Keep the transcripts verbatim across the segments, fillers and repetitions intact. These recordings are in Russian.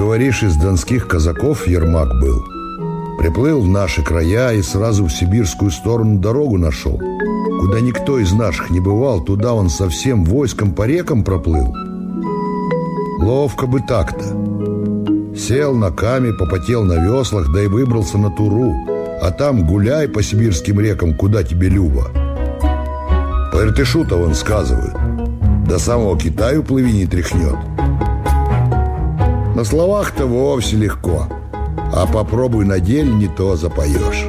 говоришь, из донских казаков Ермак был. Приплыл в наши края и сразу в сибирскую сторону дорогу нашел. Куда никто из наших не бывал, туда он со всем войском по рекам проплыл. Ловко бы так-то. Сел на каме, попотел на веслах, да и выбрался на Туру. А там гуляй по сибирским рекам, куда тебе любо. По Иртышу-то вон сказывают, до самого Китая плыви не тряхнет. На словах-то вовсе легко, а попробуй на деле, не то запоешь.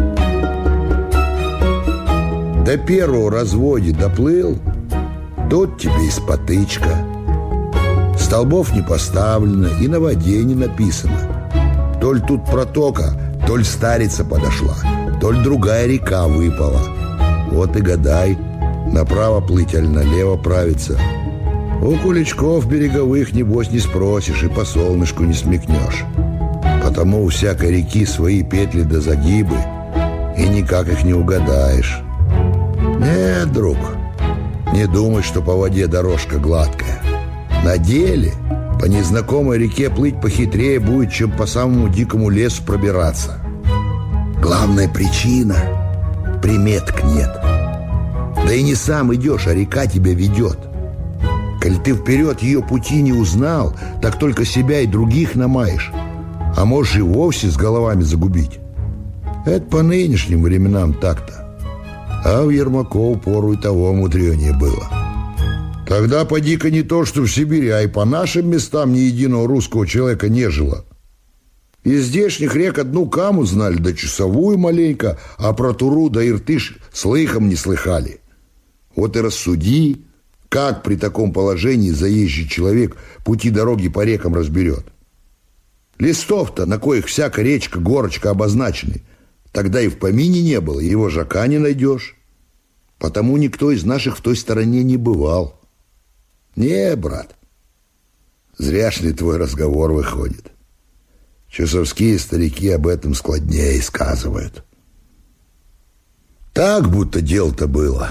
До первого разводе доплыл, тут тебе и спотычка. Столбов не поставлено и на воде не написано. Толь тут протока, толь старица подошла, толь другая река выпала. Вот и гадай, направо плыть, аль налево правиться. У куличков береговых, небось, не спросишь и по солнышку не смекнешь. Потому у всякой реки свои петли да загибы, и никак их не угадаешь. Нет, друг, не думай, что по воде дорожка гладкая. На деле по незнакомой реке плыть похитрее будет, чем по самому дикому лесу пробираться. Главная причина — приметок нет. Да и не сам идешь, а река тебя ведет. Коль ты вперед ее пути не узнал, так только себя и других намаешь, а можешь и вовсе с головами загубить. Это по нынешним временам так-то. А в Ермаков пору и того мудренее было. Тогда поди-ка не то, что в Сибири, а и по нашим местам ни единого русского человека не жило. Из здешних рек одну Каму знали, да Чусовую маленько, а про Туру да Иртыш слыхом не слыхали. Вот и рассуди, как при таком положении заезжий человек пути дороги по рекам разберет. Листов-то, на коих всякая речка, горочка обозначены, тогда и в помине не было, его жака не найдешь. Потому никто из наших в той стороне не бывал. Не, брат, зряшный твой разговор выходит. Чусовские старики об этом складнее сказывают. Так будто дело-то было.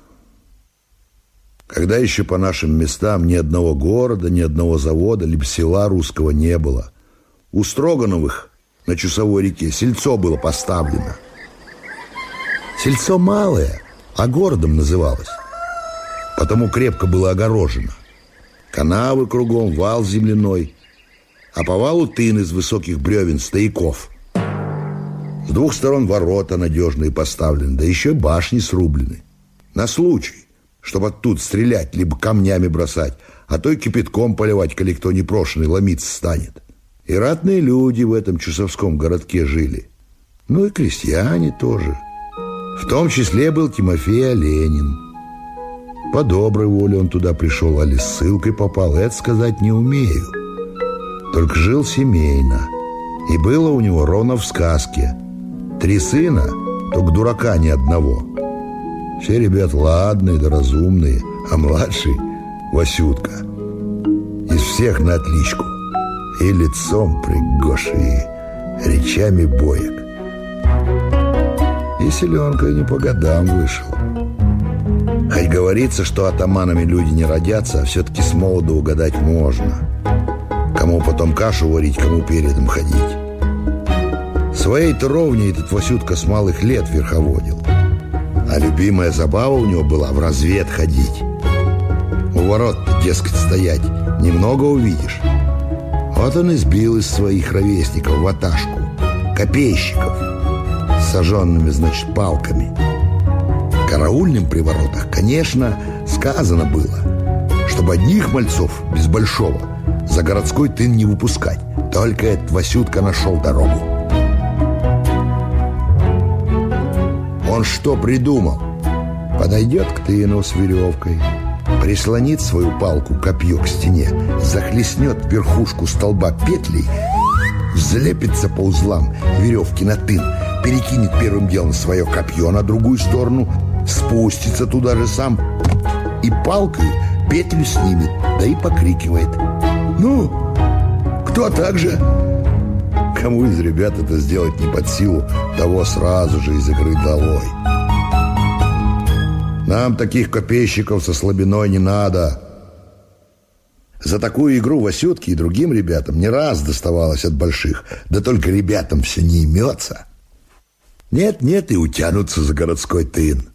Когда еще по нашим местам ни одного города, ни одного завода, либо села русского не было. У Строгановых на Чусовой реке сельцо было поставлено. Сельцо малое, а городом называлось. Потому крепко было огорожено. Канавы кругом, вал земляной, а по валу тын из высоких бревен, стояков. С двух сторон ворота надежные поставлены, да еще башни срублены. На случай, чтобы оттуда стрелять, либо камнями бросать, а то и кипятком поливать, коли кто непрошенный ломиться станет. И ратные люди в этом чусовском городке жили. Ну и крестьяне тоже. В том числе был Тимофей Оленин. По доброй воле он туда пришел, а ли с ссылкой попал, это сказать не умею. Только жил семейно. И было у него ровно в сказке. Три сына, только дурака ни одного. Все ребят ладные да разумные, а младший — Васютка. Из всех на отличку. И лицом пригож, и речами боек. И селенка не по годам вышел. Хоть говорится, что атаманами люди не родятся, а все-таки с молоду угадать можно. Кому потом кашу варить, кому передом ходить. Своей-то ровней этот Васютка с малых лет верховодил. А любимая забава у него была в развед ходить. У ворот, дескать, стоять немного увидишь. Вот он и сбил из своих ровесников ваташку, копейщиков, с сожженными, значит, палками. Караульным при воротах, конечно, сказано было, чтобы одних мальцов без большого за городской тын не выпускать. Только этот Васютка нашел дорогу. Он что придумал? Подойдет к тыну с веревкой, прислонит свою палку, копье к стене, захлестнет верхушку столба петлей, взлепится по узлам веревки на тын, перекинет первым делом свое копье на другую сторону, спустится туда же сам и палкой петлю снимет, да и покрикивает: «Ну, кто так же?» Кому из ребят это сделать не под силу, того сразу же из игры долой. Нам таких копейщиков со слабиной не надо. За такую игру Васютке и другим ребятам не раз доставалось от больших, да только ребятам все не имется. Нет-нет, и утянутся за городской тын.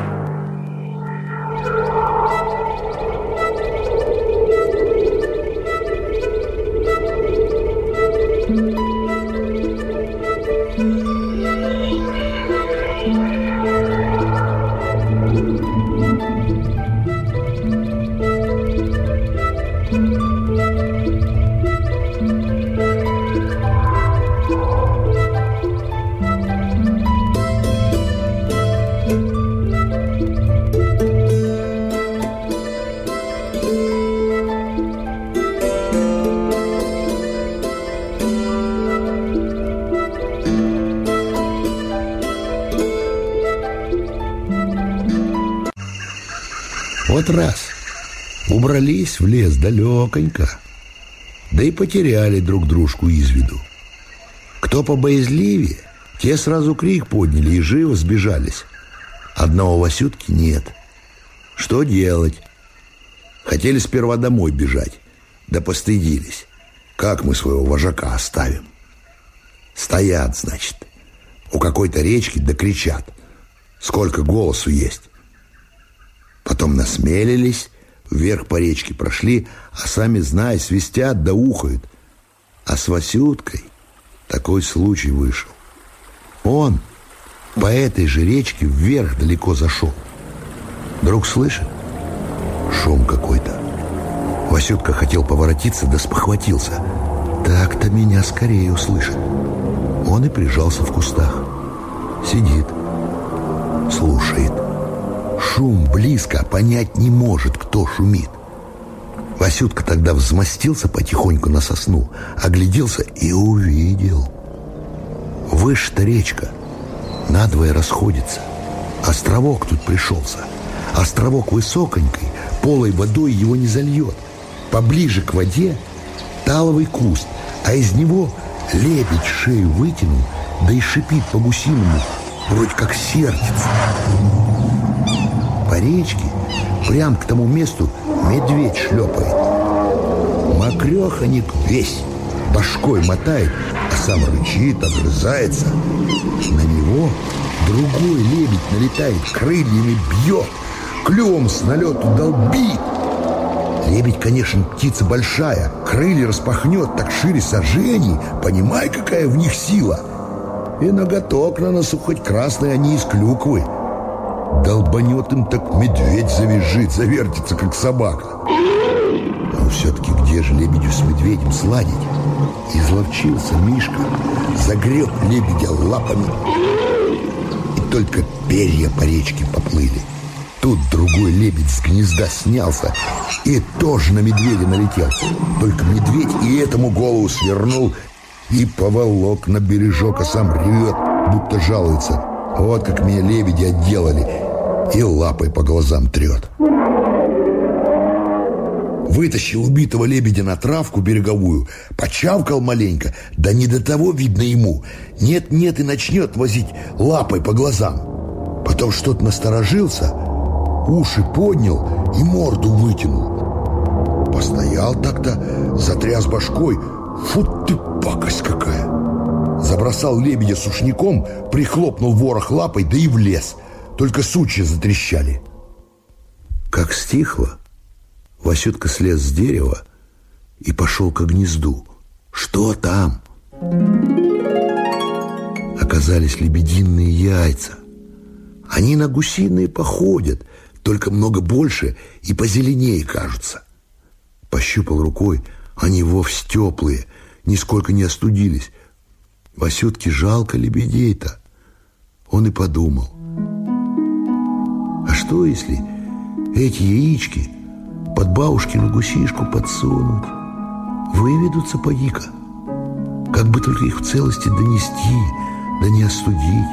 Вот раз убрались в лес далеконько, да и потеряли друг дружку из виду. Кто побоязливее, те сразу крик подняли и живо сбежались. Одного Васютки нет. Что делать? Хотели сперва домой бежать, да постыдились. Как мы своего вожака оставим? Стоят, значит, у какой-то речки, да кричат, сколько голосу есть. Потом насмелились, вверх по речке прошли, а сами, знай, свистят да ухают. А с Васюткой такой случай вышел. Он по этой же речке вверх далеко зашел. Вдруг слышит шум какой-то. Васютка хотел поворотиться, да спохватился. Так-то меня скорее услышит. Он и прижался в кустах. Сидит, слушает. Шум близко, понять не может, кто шумит. Васютка тогда взмостился потихоньку на сосну, огляделся и увидел. Выше-то речка надвое расходится. Островок тут пришелся. Островок высоконький, полой водой его не зальет. Поближе к воде таловый куст, а из него лебедь шею вытянул, да и шипит по-гусиному, вроде как сердится. По речке, прям к тому месту, медведь шлепает. Мокреханик весь, башкой мотает, а сам рычит, огрызается. На него другой лебедь налетает, крыльями бьет, клювом с налету долбит. Лебедь, конечно, птица большая, крылья распахнет так шире сажений, понимай, какая в них сила. И ноготок на носу хоть красный, а не из клюквы. Долбанет им, так медведь завизжит, завертится, как собака. Но все-таки где же лебедю с медведем сладить? Изловчился Мишка, загреб лебедя лапами, и только перья по речке поплыли. Тут другой лебедь с гнезда снялся и тоже на медведя налетел. Только медведь и этому голову свернул и поволок на бережок, а сам ревет, будто жалуется. Вот как меня лебеди отделали, и лапой по глазам трет. Вытащил убитого лебедя на травку береговую, почавкал маленько, да не до того видно ему. Нет-нет, и начнет возить лапой по глазам. Потом что-то насторожился, уши поднял и морду вытянул. Постоял так-то, затряс башкой. Фу ты, пакость какая! Забросал лебедя сушняком, прихлопнул ворох лапой, да и влез. Только сучья затрещали. Как стихло, Васютка слез с дерева и пошел к гнезду. Что там? Оказались лебединые яйца. Они на гусиные походят, только много больше и позеленее кажутся. Пощупал рукой, они вовсе теплые, нисколько не остудились. Васютке жалко лебедей-то. Он и подумал: а что, если эти яички под бабушкину гусишку подсунуть? Выведутся поди-ка. Как бы только их в целости донести, да не остудить.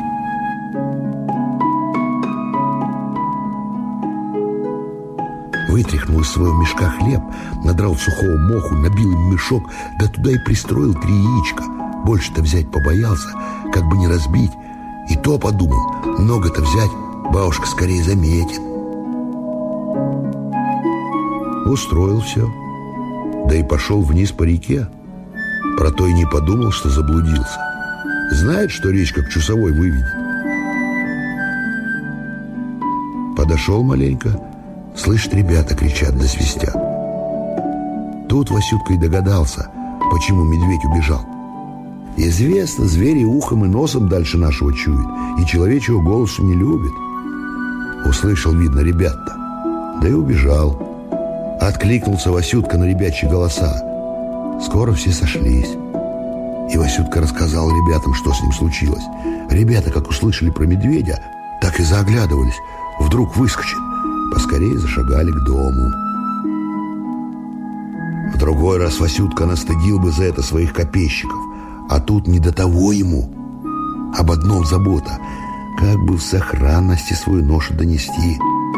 Вытряхнул из своего мешка хлеб, надрал сухого моху, набил им мешок, да туда и пристроил три яичка. Больше-то взять побоялся, как бы не разбить. И то подумал, много-то взять бабушка скорее заметит. Устроил все. да и пошел вниз по реке. Про то и не подумал, что заблудился. Знает, что речка к Чусовой выведет. Подошел маленько, слышит, ребята кричат да свистят. Тут Васютка и догадался, почему медведь убежал. Известно, звери ухом и носом дальше нашего чуют, и человечьего голоса не любит. Услышал, видно, ребят-то, да и убежал. Откликнулся Васютка на ребячьи голоса. Скоро все сошлись. И Васютка рассказал ребятам, что с ним случилось. Ребята, как услышали про медведя, так и заоглядывались. Вдруг выскочит. Поскорее зашагали к дому. В другой раз Васютка настыдил бы за это своих копейщиков. А тут не до того ему. Об одном забота. Как бы в сохранности свою ношу донести.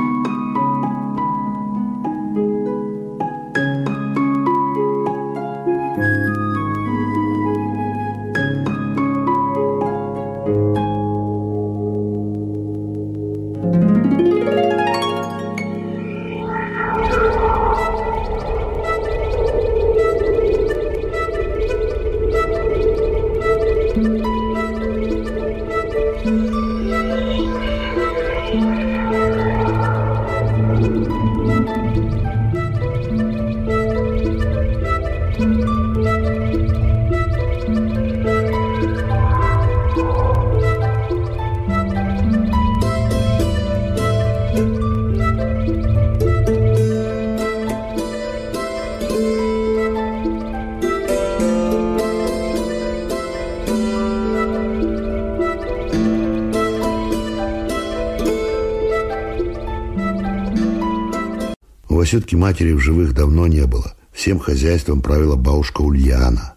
У Васютки матери в живых давно не было. Всем хозяйством правила бабушка Ульяна.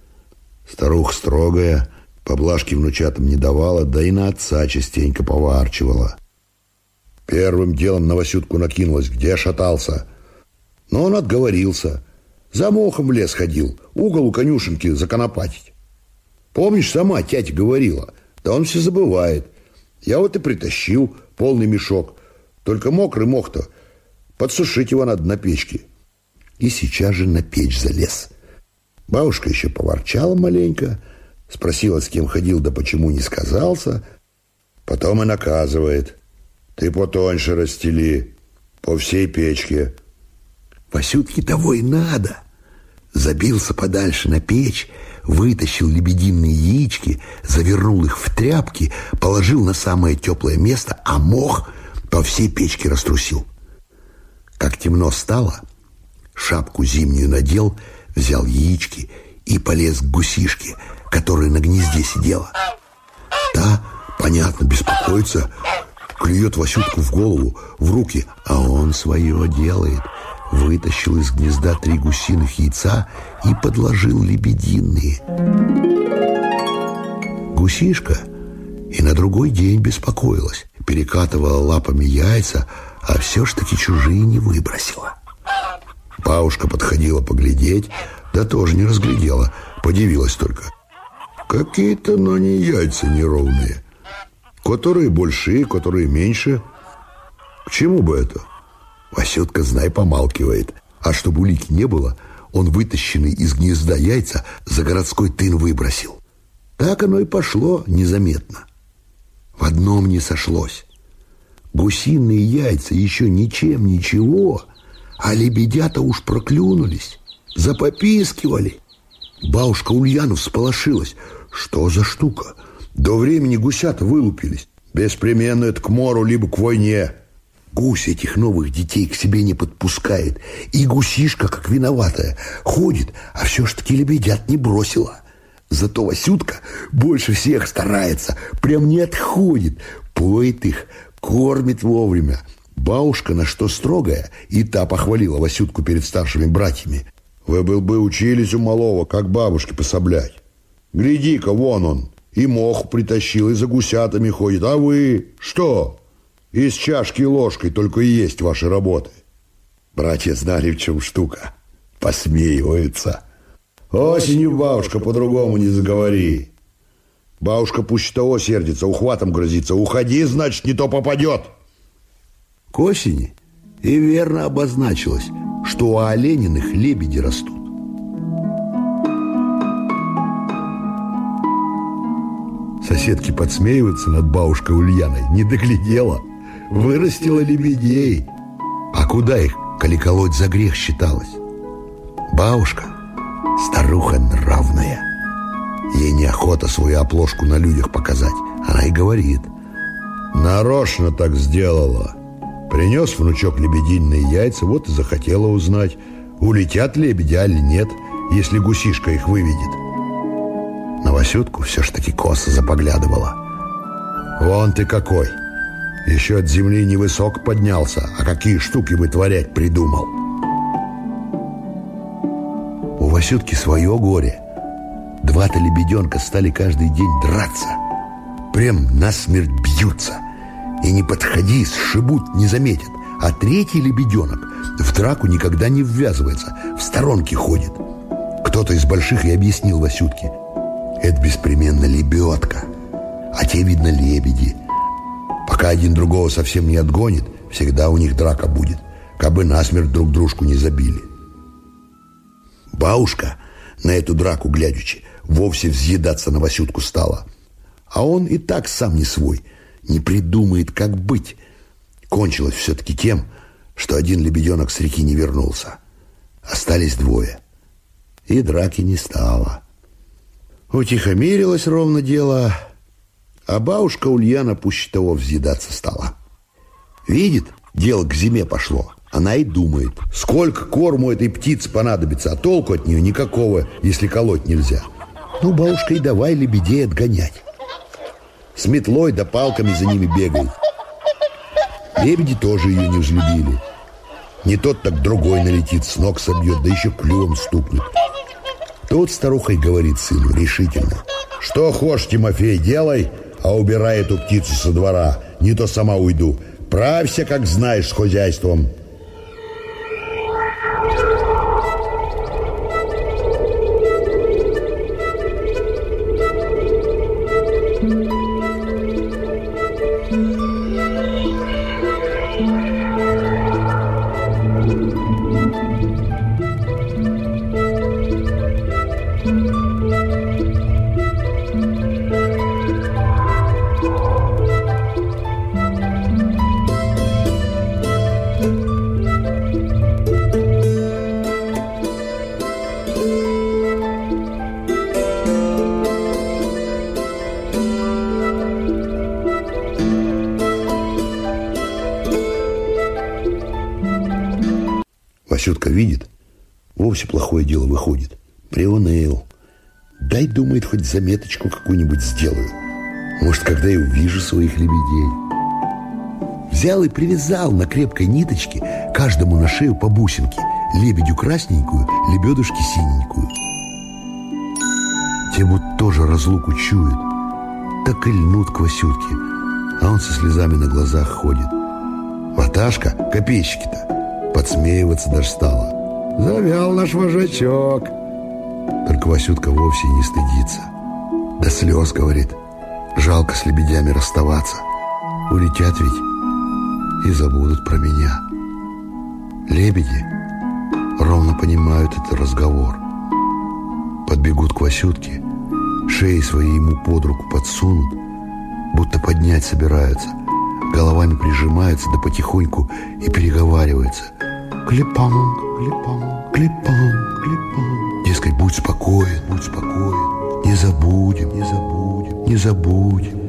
Старуха строгая, поблажки внучатам не давала, да и на отца частенько поворчивала. Первым делом на Васютку накинулась, где шатался. Но он отговорился. За мохом в лес ходил, угол у конюшенки законопатить. Помнишь, сама тятя говорила? Да он все забывает. Я вот и притащил полный мешок. Только мокрый мох-то, подсушить его надо на печке. И сейчас же на печь залез. Бабушка еще поворчала маленько, спросила, с кем ходил, да почему не сказался. Потом и наказывает. Ты потоньше расстели, по всей печке. Васютке того и надо. Забился подальше на печь, вытащил лебединые яички, завернул их в тряпки, положил на самое теплое место, а мох по всей печке раструсил. Как темно стало, шапку зимнюю надел, взял яички и полез к гусишке, которая на гнезде сидела. Та, понятно, беспокоится, клюет Васютку в голову, в руки, а он свое делает. Вытащил из гнезда три гусиных яйца и подложил лебединые. Гусишка и на другой день беспокоилась, перекатывала лапами яйца, а все ж таки чужие не выбросила. Бабушка подходила поглядеть, да тоже не разглядела, подивилась только. Какие-то, но не яйца неровные. Которые большие, которые меньше. К чему бы это? Васютка, знай, помалкивает. А чтобы улики не было, он вытащенный из гнезда яйца за городской тын выбросил. Так оно и пошло незаметно. В одном не сошлось. Гусиные яйца еще ничем ничего, а лебедята уж проклюнулись, запопискивали. Бабушка Ульяна всполошилась. Что за штука? До времени гусята вылупились. Беспременно это к мору, либо к войне. Гусь этих новых детей к себе не подпускает. И гусишка, как виноватая, ходит, а все ж таки лебедят не бросила. Зато Васютка больше всех старается, прям не отходит, поет их, кормит вовремя. Бабушка, на что строгая, и та похвалила Васютку перед старшими братьями. Вы был бы учились у малого, как бабушке пособлять. Гляди-ка, вон он, и мох притащил, и за гусятами ходит. А вы что? Из чашки ложкой только и есть ваши работы. Братья знали, в чем штука. Посмеиваются. Осенью, бабушка, по-другому не заговори. Бабушка пусть того сердится, ухватом грозится. Уходи, значит, не то попадет. К осени и верно обозначилось, что у Олениных лебеди растут. Соседки подсмеиваются над бабушкой Ульяной. Не доглядела, вырастила лебедей. А куда их, коли колоть за грех считалось? Бабушка старуха нравная. Ей неохота свою оплошку на людях показать. Она и говорит: нарочно так сделала. Принес внучок лебединые яйца, вот и захотела узнать, улетят лебеди, али нет, если гусишка их выведет. На Васютку все ж таки косо запоглядывала. Вон ты какой! Еще от земли невысок поднялся, а какие штуки вытворять придумал. У Васютки свое горе. Два-то лебеденка стали каждый день драться. Прям насмерть бьются. И не подходи, сшибут, не заметят. А третий лебеденок в драку никогда не ввязывается, в сторонке ходит. Кто-то из больших и объяснил Васютке: это беспременно лебедка, а те, видно, лебеди. Пока один другого совсем не отгонит, всегда у них драка будет, кабы насмерть друг дружку не забили. Бабушка на эту драку глядячи вовсе взъедаться на Васютку стала. А он и так сам не свой, не придумает, как быть. Кончилось все-таки тем, что один лебеденок с реки не вернулся. Остались двое. И драки не стало. Утихомирилось ровно дело, а бабушка Ульяна пуще того взъедаться стала. Видит, дело к зиме пошло. Она и думает, сколько корму этой птице понадобится, а толку от нее никакого, если колоть нельзя. Ну, бабушка, и давай лебедей отгонять. С метлой да палками за ними бегает. Лебеди тоже ее не взлюбили. Не тот, так другой налетит, с ног собьет, да еще клювом стукнет. Тут старуха и говорит сыну решительно: что хочешь, Тимофей, делай, а убирай эту птицу со двора, не то сама уйду. Правься, как знаешь, с хозяйством. Васютка видит, вовсе плохое дело выходит. Приуныл. Дай, думает, хоть заметочку какую-нибудь сделаю. Может, когда я увижу своих лебедей. Взял и привязал на крепкой ниточке каждому на шею по бусинке. Лебедю красненькую, лебедушки синенькую. Те будто тоже разлуку чуют, так и льнут к Васютке, а он со слезами на глазах ходит. Ваташка, копейщики-то, подсмеиваться даже стала. Завял наш вожачок. Только Васютка вовсе не стыдится. До слез говорит: жалко с лебедями расставаться. Улетят ведь и забудут про меня. Лебеди ровно понимают этот разговор. Подбегут к Васютке, шеи свои ему под руку подсунут, будто поднять собираются, головами прижимаются, да потихоньку и переговариваются. Клепанг, клепанг, клепанг, клепанг. Дескать, будь спокоен, будь спокоен. Не забудем, не забудем, не забудем.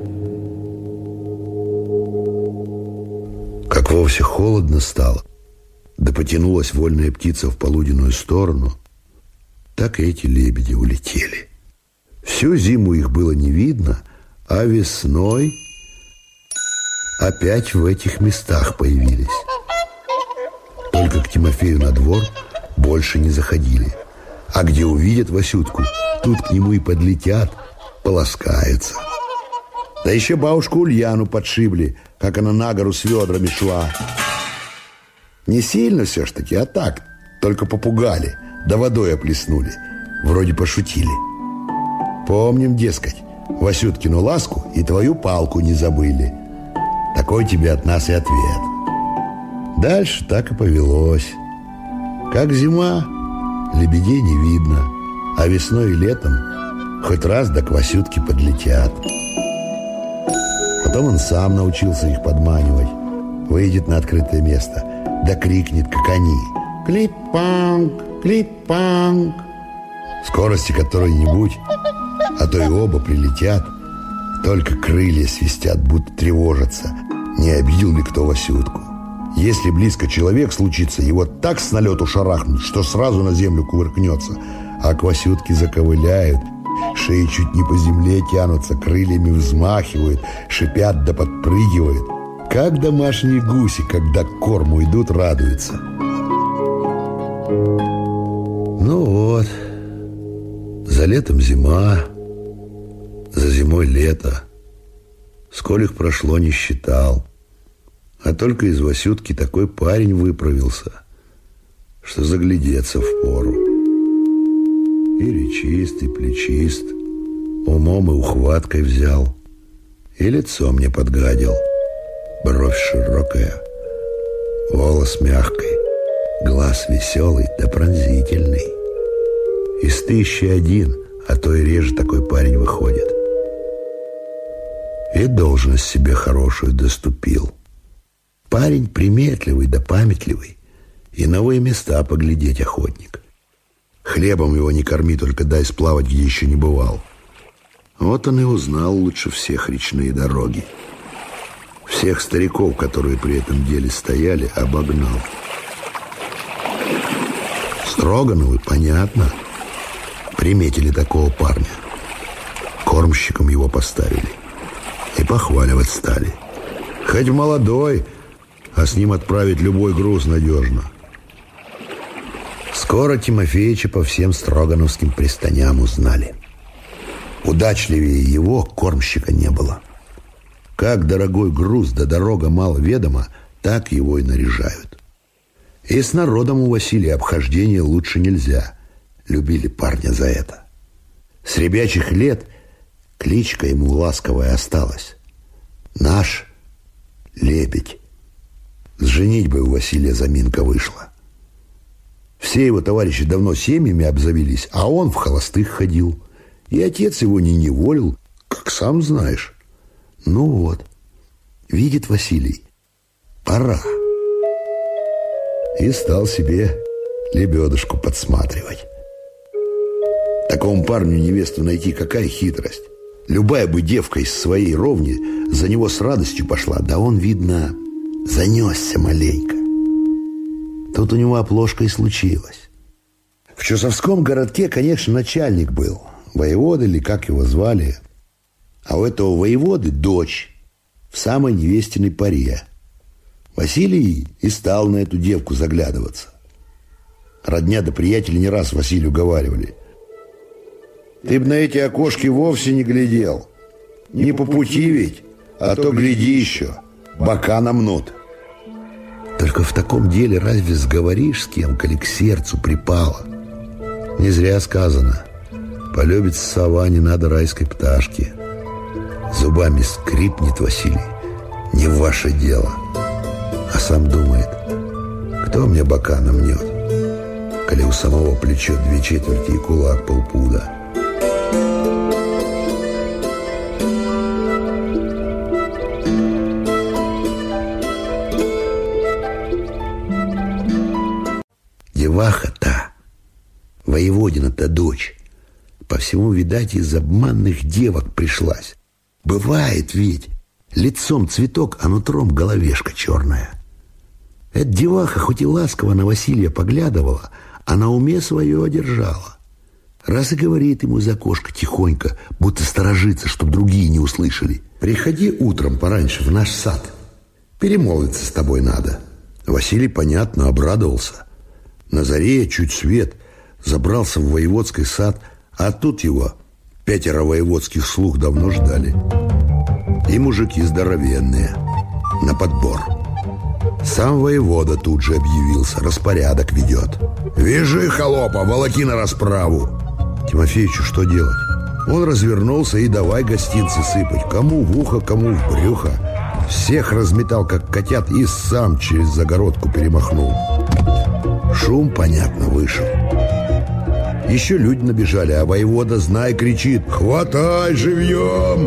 Как вовсе холодно стало, да потянулась вольная птица в полуденную сторону, так и эти лебеди улетели. Всю зиму их было не видно, а весной опять в этих местах появились. Только к Тимофею на двор больше не заходили. А где увидят Васютку, тут к нему и подлетят, полоскаются. Да еще бабушку Ульяну подшибли, как она на гору с ведрами шла. Не сильно все ж таки, а так, только попугали, да водой оплеснули. Вроде пошутили. Помним, дескать, Васюткину ласку и твою палку не забыли. Такой тебе от нас и ответ. Дальше так и повелось. Как зима, лебедей не видно, а весной и летом хоть раз да к Васютке подлетят. Потом он сам научился их подманивать. Выйдет на открытое место, да крикнет, как они: «Клип-панк! Клип-панк!» Скорости которой-нибудь, а то и оба прилетят. Только крылья свистят, будто тревожатся, не обидел ли кто Васютку. Если близко человек случится, его так с налету шарахнут, что сразу на землю кувыркнется. А к Васютке заковыляют, шеи чуть не по земле тянутся, крыльями взмахивают, шипят да подпрыгивают. Как домашние гуси, когда к корму идут, радуются. Ну вот, за летом зима, за зимой лето. Сколь их прошло, не считал. А только из Васютки такой парень выправился, что заглядеться впору. И речист, и плечист, умом и ухваткой взял, и лицо мне подгадил. Бровь широкая, волос мягкий, глаз веселый да пронзительный. Из тысячи один, а то и реже такой парень выходит. И должность себе хорошую доступил. Парень приметливый да памятливый, и новые места поглядеть охотник. Хлебом его не корми, только дай сплавать, где еще не бывал. Вот он и узнал лучше всех речные дороги. Всех стариков, которые при этом деле стояли, обогнал. Строгановы, понятно, приметили такого парня. Кормщиком его поставили и похваливать стали. Хоть молодой, а с ним отправить любой груз надежно. Скоро Тимофеича по всем строгановским пристаням узнали. Удачливее его кормщика не было. Как дорогой груз да дорога мало ведома, так его и наряжают. И с народом у Василия обхождения лучше нельзя. Любили парня за это. С ребячих лет кличка ему ласковая осталась. Наш Лебедь. С женитьбой у Василия заминка вышла. Все его товарищи давно семьями обзавелись, а он в холостых ходил. И отец его не неволил, как сам знаешь. Ну вот, видит Василий, пора. И стал себе лебедушку подсматривать. Такому парню невесту найти какая хитрость. Любая бы девка из своей ровни за него с радостью пошла, да он, видно, занесся маленько. Тут у него оплошка и случилась. В Чусовском городке, конечно, начальник был, воевода или как его звали. А у этого воеводы дочь в самой невестиной паре. Василий и стал на эту девку заглядываться. Родня да приятели не раз Василию говаривали: ты б на эти окошки вовсе не глядел. Не по пути ведь, а то гляди еще, бока намнут. Только в таком деле разве сговоришь с кем, коли к сердцу припало? Не зря сказано: полюбится сова, не надо райской пташки. Зубами скрипнет Василий: не ваше дело. А сам думает: кто мне бока намнет, коли у самого плечо две четверти и кулак полпуда. Деваха-то, воеводина-то дочь, по всему, видать, из обманных девок пришлась. Бывает ведь, лицом цветок, а нутром головешка черная. Эта деваха хоть и ласково на Василия поглядывала, а на уме свое одержала. Раз и говорит ему из окошка тихонько, будто сторожится, чтоб другие не услышали: приходи утром пораньше в наш сад, перемолвиться с тобой надо. Василий, понятно, обрадовался. На заре чуть свет забрался в воеводский сад, а тут его пятеро воеводских слуг давно ждали. И мужики здоровенные, на подбор. Сам воевода тут же объявился, распорядок ведет. «Вяжи, холопа, волоки на расправу!» Тимофеичу что делать? Он развернулся и давай гостинцы сыпать. Кому в ухо, кому в брюхо. Всех разметал, как котят, и сам через загородку перемахнул. Шум, понятно, вышел. Еще люди набежали, а воевода, знай, кричит: «Хватай живьем!»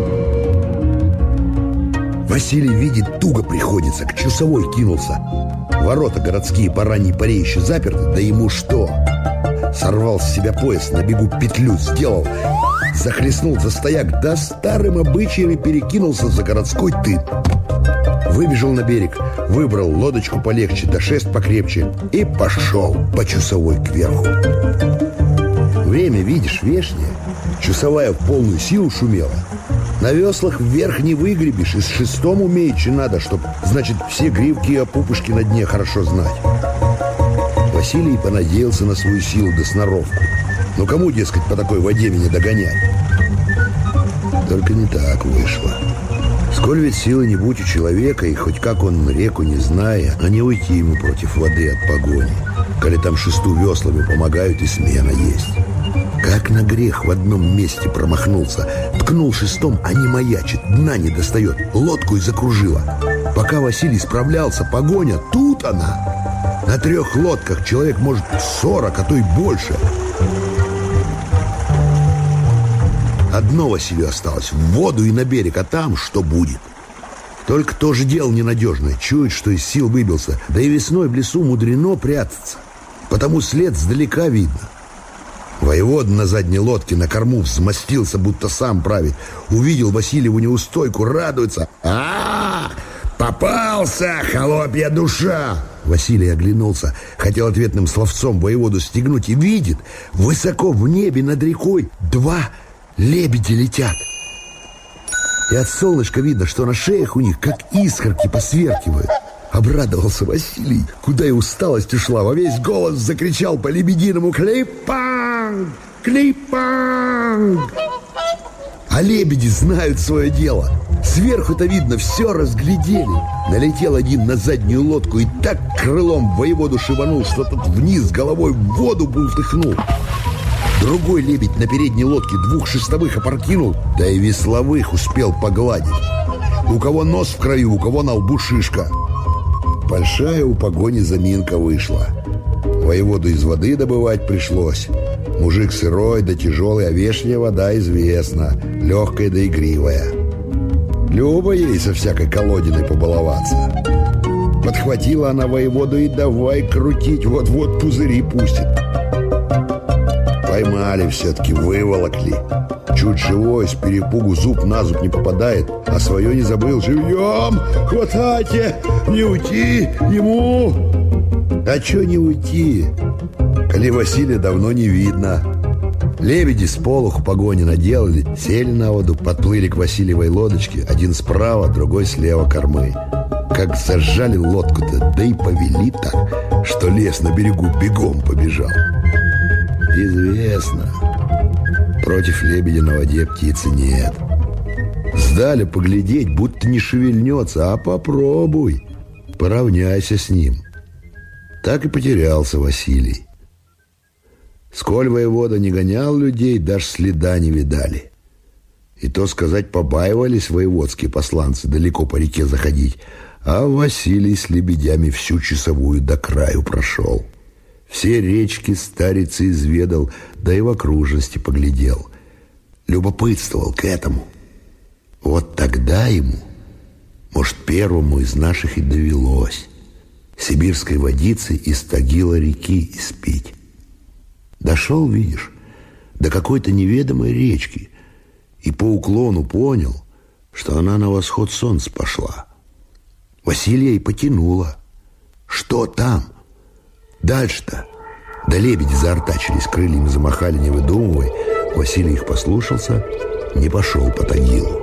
Василий видит, туго приходится, к часовой кинулся. Ворота городские по ранней поре еще заперты, да ему что? Сорвал с себя пояс, на бегу петлю сделал, захлестнул за стояк, да старым обычаем и перекинулся за городской тын. Выбежал на берег, выбрал лодочку полегче, да шест покрепче и пошел по часовой кверху. Время, видишь, вешнее. Часовая в полную силу шумела. На веслах вверх не выгребешь, и с шестом умеючи надо, чтоб, значит, все гривки и опупышки на дне хорошо знать. Василий понадеялся на свою силу да сноровку. Ну кому, дескать, по такой воде меня догонять? Только не так вышло. Сколь ведь силы не будь у человека, и хоть как он реку не зная, а не уйти ему против воды от погони, коли там шесту веслами помогают и смена есть. Как на грех в одном месте промахнулся. Ткнул шестом, а не маячит, дна не достает, лодку и закружила. Пока Василий справлялся, погоня, тут она. На трех лодках человек, может, сорок, а то и больше. Одно Василию осталось — в воду и на берег, а там что будет? Только тоже дело ненадежное. Чует, что из сил выбился. Да и весной в лесу мудрено прятаться, потому след сдалека видно. Воевода на задней лодке на корму взмастился, будто сам правит. Увидел Васильеву неустойку, радуется. а, -а, -а попался, холопья душа! Василий оглянулся, хотел ответным словцом воеводу стегнуть, и видит, высоко в небе над рекой два лебеди летят. И от солнышка видно, что на шеях у них как искорки посверкивают. Обрадовался Василий, куда и усталость ушла, во весь голос закричал по-лебединому: «Клипанг! Клипанг!» А лебеди знают свое дело. Сверху-то видно, все разглядели. Налетел один на заднюю лодку и так крылом воеводу шибанул, что тот вниз головой в воду бултыхнул. Другой лебедь на передней лодке двух шестовых опрокинул, да и весловых успел погладить. У кого нос в крови, у кого на лбу шишка. Большая у погони заминка вышла. Воеводу из воды добывать пришлось. Мужик сырой да тяжелый, а вешняя вода известна, легкая да игривая. Любо ей со всякой колодиной побаловаться. Подхватила она воеводу и давай крутить, вот-вот пузыри пустит. Поймали все-таки, выволокли. Чуть живой, с перепугу зуб на зуб не попадает, а свое не забыл. «Живьем! Хватайте! Не уйти ему!» А че не уйти, коли Василия давно не видно? Лебеди с полуху погони наделали, сели на воду, подплыли к Васильевой лодочке, один справа, другой слева кормы. Как зажали лодку-то, да и повели так, что лес на берегу бегом побежал. Известно, против лебедя на воде птицы нет. Сдали поглядеть, будто не шевельнется, а попробуй, поравняйся с ним. Так и потерялся Василий. Сколь воевода не гонял людей, даже следа не видали. И то сказать, побаивались воеводские посланцы далеко по реке заходить, а Василий с лебедями всю часовую до краю прошел. Все речки старицы изведал, да и в окружности поглядел. Любопытствовал к этому. Вот тогда ему, может, первому из наших и довелось сибирской водицы из Тагила реки испить. Дошел, видишь, до какой-то неведомой речки и по уклону понял, что она на восход солнца пошла. Василия и потянула. Что там? Дальше-то? Да лебеди заортачились, крыльями замахали, не выдумывая. Василий их послушался, не пошел по Тагилу.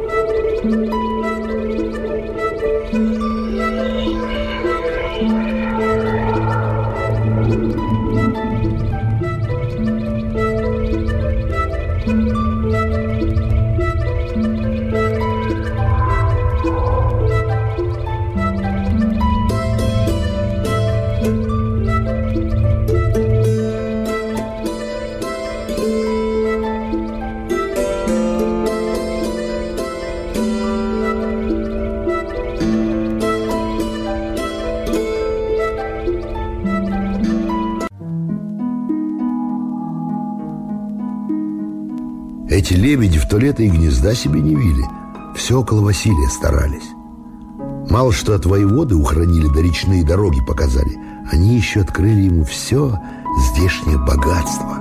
Эти лебеди в то лето и гнезда себе не вили. Все около Василия старались. Мало что от воеводы ухранили, да речные дороги показали, они еще открыли ему все здешнее богатство.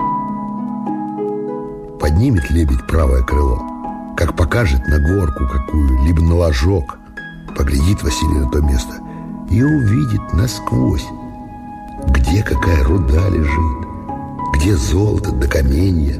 Поднимет лебедь правое крыло, как покажет на горку какую, либо на ложок. Поглядит Василий на то место и увидит насквозь, где какая руда лежит, где золото да каменья.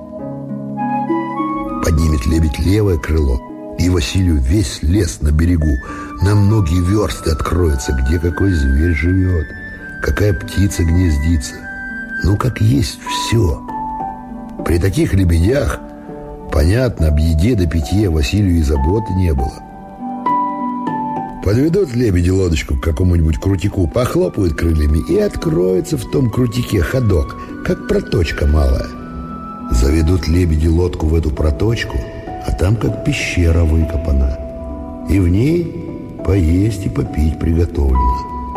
Поднимет лебедь левое крыло, и Василию весь лес на берегу на многие версты откроется, где какой зверь живет, какая птица гнездится. Ну, как есть все. При таких лебедях, понятно, об еде да питье Василию и заботы не было. Подведут лебеди лодочку к какому-нибудь крутику, похлопают крыльями, и откроется в том крутике ходок, как проточка малая. Заведут лебеди лодку в эту проточку, а там как пещера выкопана, и в ней поесть и попить приготовлено.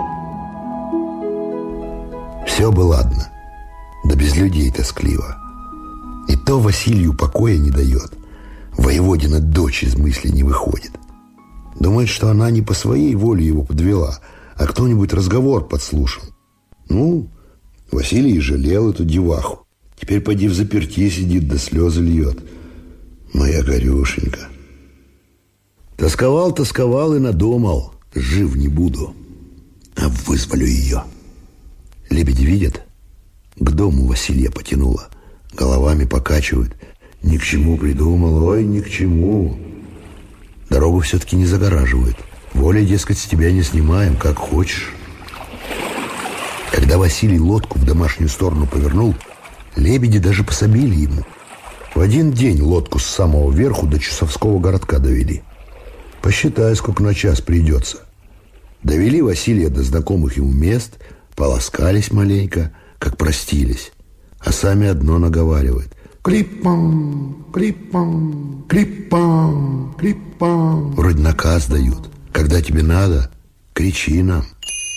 Все бы ладно, да без людей тоскливо. И то Василию покоя не дает. Воеводина дочь из мысли не выходит. Думает, что она не по своей воле его подвела, а кто-нибудь разговор подслушал. Ну, Василий жалел эту деваху. Теперь поди взаперти сидит, да слезы льет. Моя горюшенька. Тосковал, тосковал и надумал. Жив не буду, а вызволю ее. Лебеди видят, к дому Василия потянуло. Головами покачивают. Ни к чему придумал, ой, ни к чему. Дорогу все-таки не загораживают. Воля, дескать, с тебя не снимаем, как хочешь. Когда Василий лодку в домашнюю сторону повернул, лебеди даже пособили ему. В один день лодку с самого верху до Чусовского городка довели. Посчитай, сколько на час придется. Довели Василия до знакомых ему мест, полоскались маленько, как простились. А сами одно наговаривают: клипам, клипам, клипам, клипам. Вроде наказ дают. Когда тебе надо, кричи нам.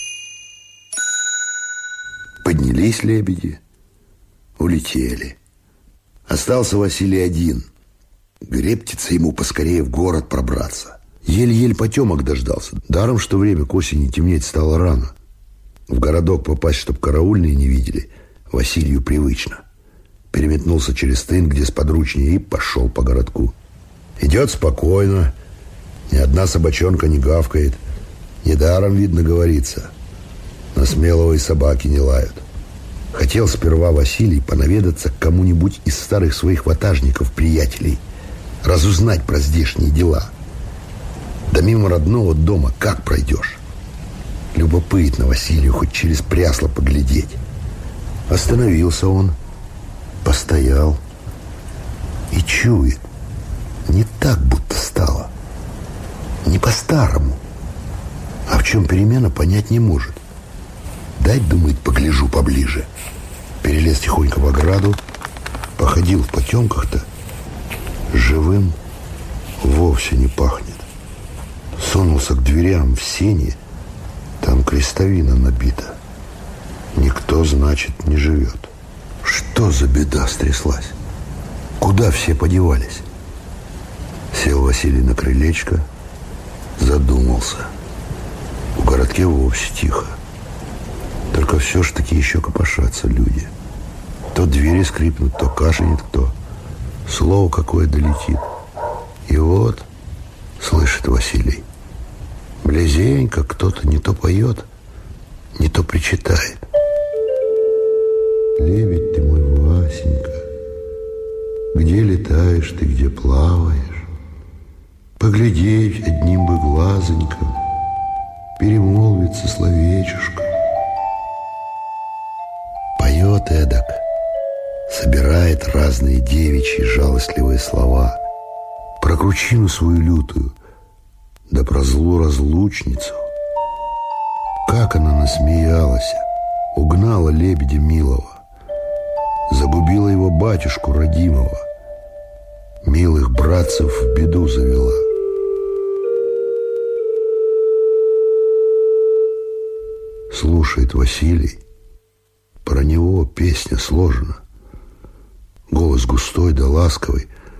Поднялись лебеди, улетели. Остался Василий один. Грептится ему поскорее в город пробраться. Еле-еле потемок дождался. Даром, что время к осени темнеть стало рано. В городок попасть, чтоб караульные не видели, Василию привычно. Переметнулся через тын, где сподручнее, и пошел по городку. Идет спокойно, ни одна собачонка не гавкает. Недаром, видно, говорится, на смелого и собаки не лают. Хотел сперва Василий понаведаться к кому-нибудь из старых своих ватажников, приятелей, разузнать про здешние дела. Да мимо родного дома как пройдешь? Любопытно Василию хоть через прясло поглядеть. Остановился он, постоял и чует, не так будто стало, не по-старому. А в чем перемена, понять не может. Дай, думает, погляжу поближе. Перелез тихонько в ограду, походил в потемках-то. Живым вовсе не пахнет. Сунулся к дверям в сени, там крестовина набита. Никто, значит, не живет. Что за беда стряслась? Куда все подевались? Сел Василий на крылечко, задумался. В городке вовсе тихо. Только все ж таки еще копошатся люди. То двери скрипнут, то кашлянет кто. Слово какое долетит. И вот, слышит Василий, близенько кто-то не то поет, не то причитает. Лебедь ты мой, Васенька, где летаешь ты, где плаваешь? Поглядеть одним бы глазоньком, перемолвиться словечушком. Поет эдак, собирает разные девичьи жалостливые слова про кручину свою лютую, да про злу разлучницу. Как она насмеялась, угнала лебедя милого, загубила его батюшку родимого, милых братцев в беду завела. Слушает Василий, про него песня сложена. Голос густой да ласковый,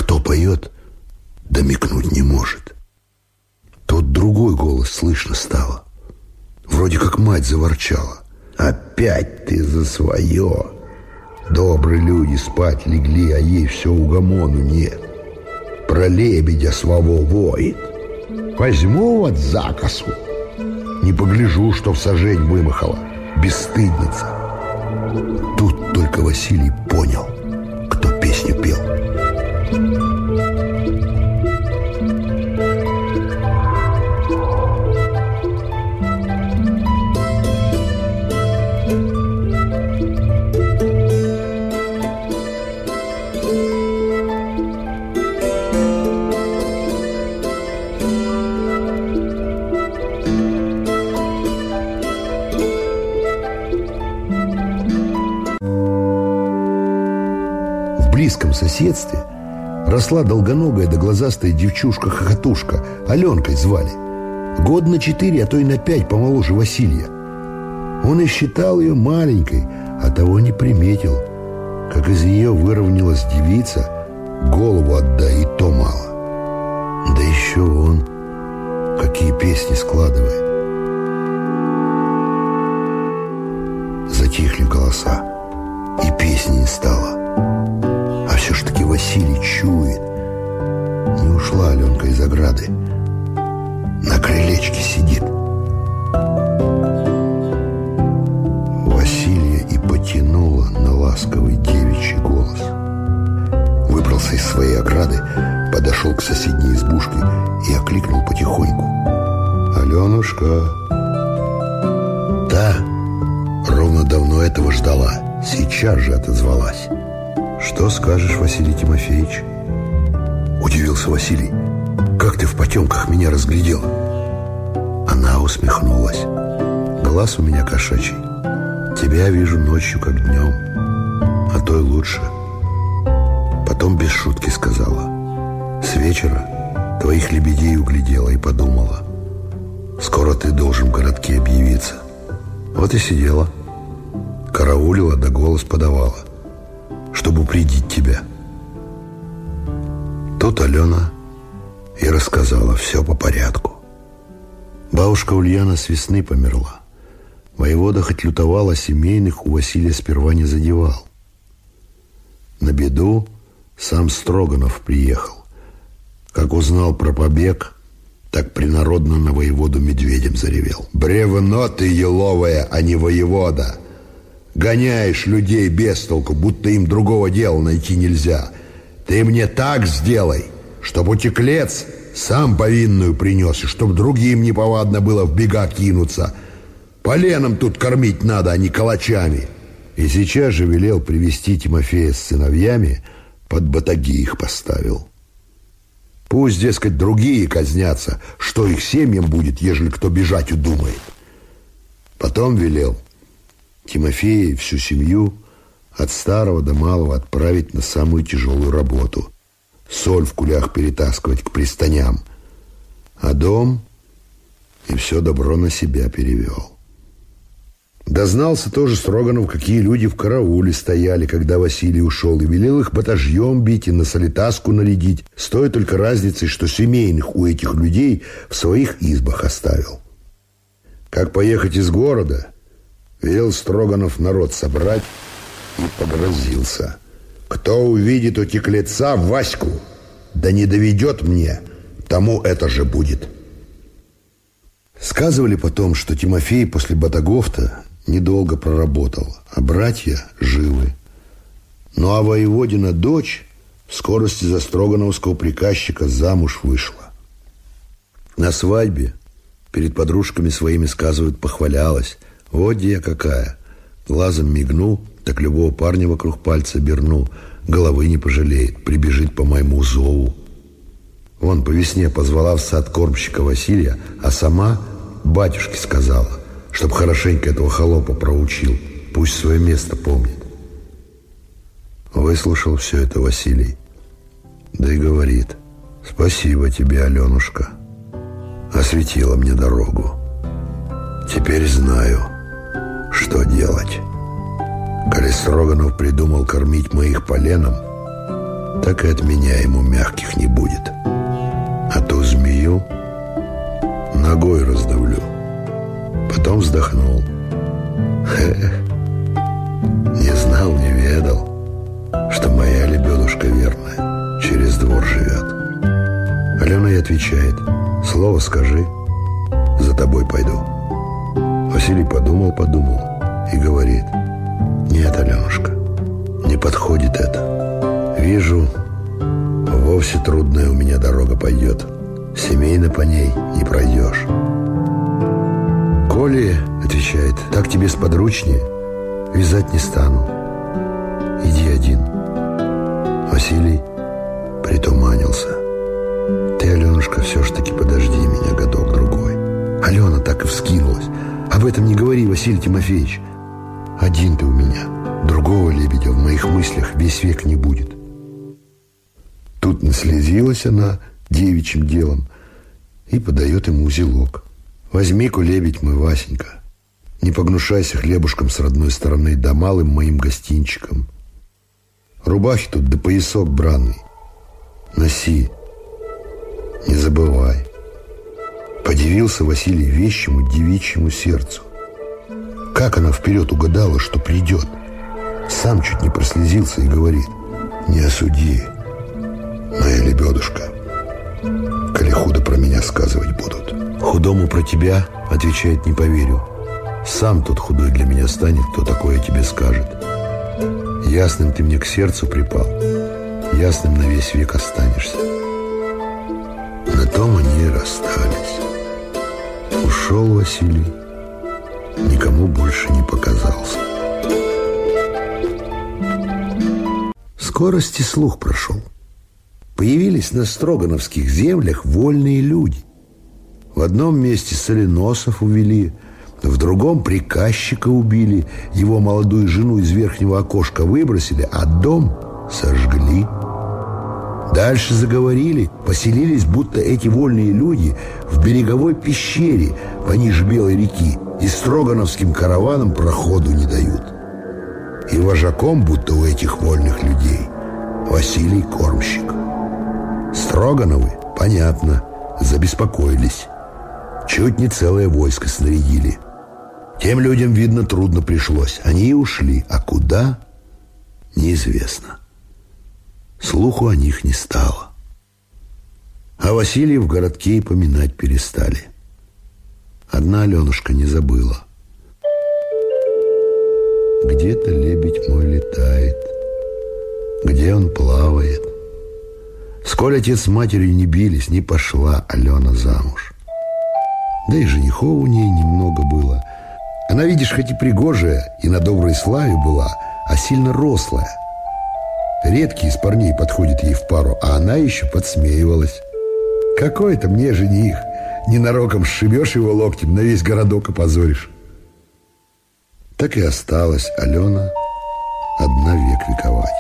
кто поет, домикнуть не может. Тут другой голос слышно стало. Вроде как мать заворчала. Опять ты за свое. Добрые люди спать легли, а ей все угомону нет. Про лебедя своего воет. Возьму вот закосу. Не погляжу, что в сажень вымахала. Бесстыдница. Тут только Василий понял, кто песню пел. В близком соседстве росла долгоногая да глазастая девчушка-хохотушка. Аленкой звали. Год на четыре, а то и на пять помоложе Василия. Он и считал ее маленькой, а того не приметил, как из нее выровнялась девица, голову отдай, и то мало. Да еще он какие песни складывает. Затихли голоса, и песни не стало. А все ж таки Василий чует. Не ушла Аленка из ограды. На крылечке сидит. Василия и потянула на ласковый девичий голос. Выбрался из своей ограды, подошел к соседней избушке и окликнул потихоньку. «Аленушка!» Та ровно давно этого ждала, сейчас же отозвалась. «Что скажешь, Василий Тимофеевич?» Удивился Василий. «Как ты в потемках меня разглядел?» Она усмехнулась. «Глаз у меня кошачий. Тебя вижу ночью, как днем, а то и лучше». Потом без шутки сказала: «С вечера твоих лебедей углядела и подумала, скоро ты должен в городке объявиться. Вот и сидела, караулила да голос подавала, чтобы упредить тебя». Тут Алена и рассказала все по порядку. Бабушка Ульяна с весны померла. Воевода хоть лютовал, а семейных у Василия сперва не задевал. На беду сам Строганов приехал. Как узнал про побег, так принародно на воеводу медведем заревел: «Бревно ты еловое, а не воевода! Гоняешь людей без толку, будто им другого дела найти нельзя. Ты мне так сделай, чтоб утеклец сам повинную принес, и чтоб другим неповадно было в бега кинуться. Поленом тут кормить надо, а не калачами». И сейчас же велел привести Тимофея с сыновьями, под батаги их поставил. Пусть, дескать, другие казнятся, что их семьям будет, ежели кто бежать удумает. Потом велел Тимофея и всю семью от старого до малого отправить на самую тяжелую работу. Соль в кулях перетаскивать к пристаням. А дом и все добро на себя перевел. Дознался тоже Строганов, какие люди в карауле стояли, когда Василий ушел, и велел их батажьем бить и на солитаску нарядить, с той только разницей, что семейных у этих людей в своих избах оставил. Как поехать из города, велел Строганов народ собрать и погрозился: «Кто увидит утеклеца Ваську, да не доведет мне, тому это же будет». Сказывали потом, что Тимофей после батагов-то недолго проработал, а братья живы. Ну а воеводина дочь в скорости за строгановского приказчика замуж вышла. На свадьбе перед подружками своими, сказывают, похвалялась: «Вот где я какая!» Глазом мигнул, так любого парня вокруг пальца обернул, головы не пожалеет, прибежит по моему зову. Вон по весне позвала в сад кормщика Василия, а сама батюшке сказала, чтоб хорошенько этого холопа проучил, пусть свое место помнит. Выслушал все это Василий, да и говорит: «Спасибо тебе, Аленушка, осветила мне дорогу. Теперь знаю, что делать. Коли Строганов придумал кормить моих поленом, так и от меня ему мягких не будет. А ту змею ногой раздавлю. Потом вздохнул. Эх, не знал, не ведал, что моя лебедушка верная через двор живет. Алена ей отвечает: слово скажи, за тобой пойду. Василий подумал-подумал и говорит: нет, Аленушка, не подходит это. Вижу, вовсе трудная у меня дорога пойдет. Семейно по ней не пройдешь. Коли, отвечает, так тебе сподручнее, вязать не стану. Иди один. Василий притуманился. Ты, Аленушка, все ж таки подожди меня годок-другой. Алена так и вскинулась. Об этом не говори, Василий Тимофеевич. Один ты у меня. Другого лебедя в моих мыслях весь век не будет. Тут наслезилась она девичьим делом и подает ему узелок. Возьми-ка, лебедь мой, Васенька, не погнушайся хлебушком с родной стороны, да малым моим гостинчиком. Рубахи тут да поясок бранный. Носи, не забывай. Подивился Василий вещему девичьему сердцу. Как она вперед угадала, что придет. Сам чуть не прослезился и говорит: не осуди, моя лебедушка, коли худо про меня сказывать будут. Худому про тебя, отвечает, не поверю. Сам тот худой для меня станет, кто такое тебе скажет. Ясным ты мне к сердцу припал, ясным на весь век останешься. На том они и расстались. Ушел Василий, никому больше не показался. В скорости слух прошел. Появились на строгановских землях вольные люди. В одном месте соленосов увели, в другом приказчика убили, его молодую жену из верхнего окошка выбросили, а дом сожгли. Дальше заговорили, поселились, будто эти вольные люди в береговой пещере пониже Белой реки и строгановским караванам проходу не дают. И вожаком, будто у этих вольных людей, Василий Кормщик. Строгановы, понятно, забеспокоились. Чуть не целое войско снарядили. Тем людям, видно, трудно пришлось. Они и ушли, а куда — неизвестно. Слуху о них не стало. А Василия в городке и поминать перестали. Одна Аленушка не забыла. Где-то лебедь мой летает, где он плавает. Сколь отец с матерью не бились, не пошла Алена замуж. Да и женихов у ней немного было. Она, видишь, хоть и пригожая, и на доброй славе была, а сильно рослая. Редкий из парней подходит ей в пару, а она еще подсмеивалась. Какой-то мне жених, ненароком сшибешь его локтем, на весь городок опозоришь. Так и осталась Алена одна век вековать.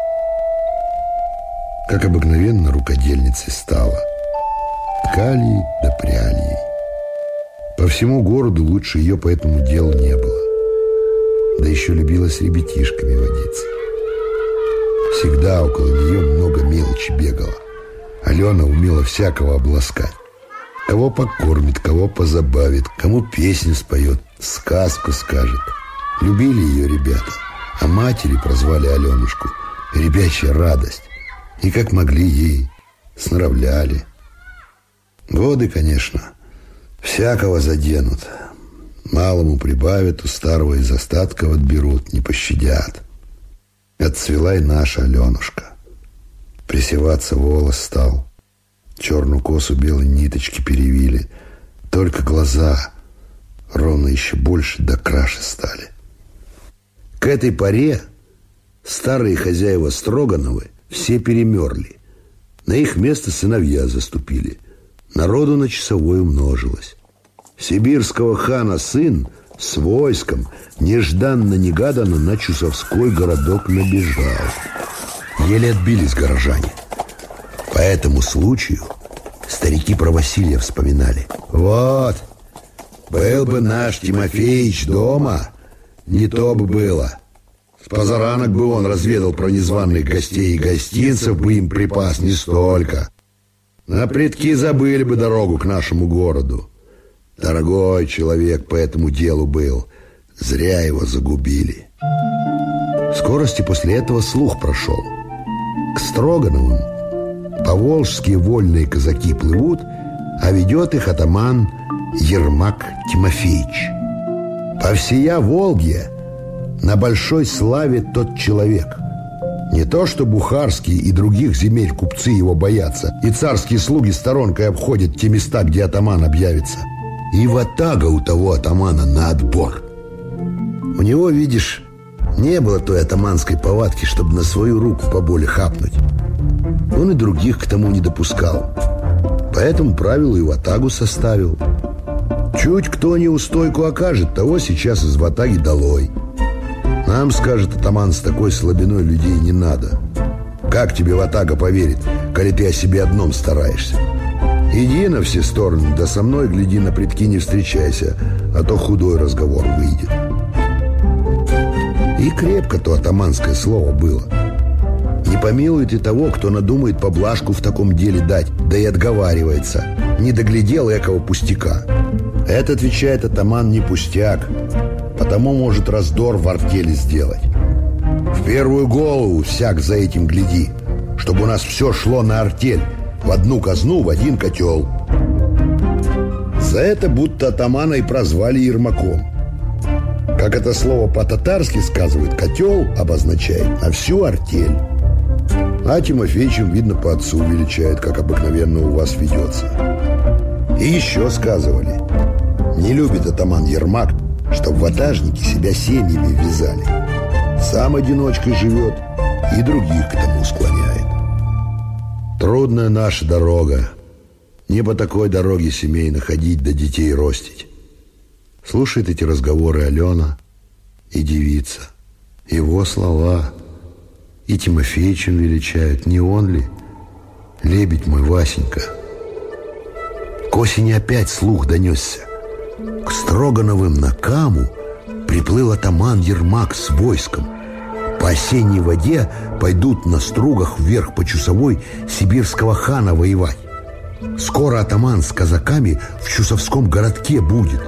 Как обыкновенно, рукодельницей стала. Ткали ей да пряли ей. По всему городу лучше ее по этому делу не было. Да еще любила с ребятишками водиться. Всегда около нее много мелочи бегало. Алена умела всякого обласкать. Кого покормит, кого позабавит, кому песню споет, сказку скажет. Любили ее ребята, а матери прозвали Аленушку «Ребячья радость». И как могли ей сноровляли. Годы, конечно, всякого заденут. Малому прибавят, у старого из остатков отберут, не пощадят. Отцвела и наша Аленушка. Присеваться волос стал. Черную косу белой ниточки перевили. Только глаза ровно еще больше да краше стали. К этой поре старые хозяева Строгановы все перемерли. На их место сыновья заступили. Народу на часовой умножилось. Сибирского хана сын с войском нежданно-негаданно на Чусовской городок набежал. Еле отбились горожане. По этому случаю старики про Василия вспоминали. Вот, был бы наш Тимофеич дома, не то бы было. позаранок бы он разведал про незваных гостей и гостинцев бы им припас не столько. На предки забыли бы дорогу к нашему городу. Дорогой человек по этому делу был. Зря его загубили. В скорости после этого слух прошел. К Строгановым поволжские вольные казаки плывут, а ведет их атаман Ермак Тимофеевич. По всея Волге на большой славе тот человек. Не то что бухарские и других земель купцы его боятся, и царские слуги сторонкой обходят те места, где атаман объявится. И ватага у того атамана на отбор. У него, видишь, не было той атаманской повадки, чтобы на свою руку поболе хапнуть. Он и других к тому не допускал. Поэтому правило и ватагу составил. Чуть кто неустойку окажет, того сейчас из ватаги долой. Нам, скажет атаман, с такой слабиной людей не надо. Как тебе ватага поверит, коли ты о себе одном стараешься? Иди на все стороны, да со мной, гляди, на предки не встречайся, а то худой разговор выйдет. И крепко то атаманское слово было. Не помилует и того, кто надумает поблажку в таком деле дать, да и отговаривается. Не доглядел экого пустяка. Это, отвечает атаман, не пустяк, потому может раздор в артели сделать. В первую голову всяк за этим гляди, чтобы у нас все шло на артель, в одну казну, в один котел. За это будто атамана и прозвали Ермаком. Как это слово по-татарски сказывает, котел обозначает на всю артель. А Тимофеичем, видно, по отцу величает, как обыкновенно у вас ведется. И еще сказывали, не любит атаман Ермак, чтоб ватажники себя семьями вязали. Сам одиночкой живет и других к тому склоняет. Трудная наша дорога. Не по такой дороге семейно ходить да детей ростить. Слушает эти разговоры Алена и девица. Его слова и Тимофеичем величают. Не он ли? Лебедь мой, Васенька. К осени опять слух донесся. К Строгановым на Каму приплыл атаман Ермак с войском. По осенней воде пойдут на стругах вверх по Чусовой сибирского хана воевать. Скоро атаман с казаками в Чусовском городке будет.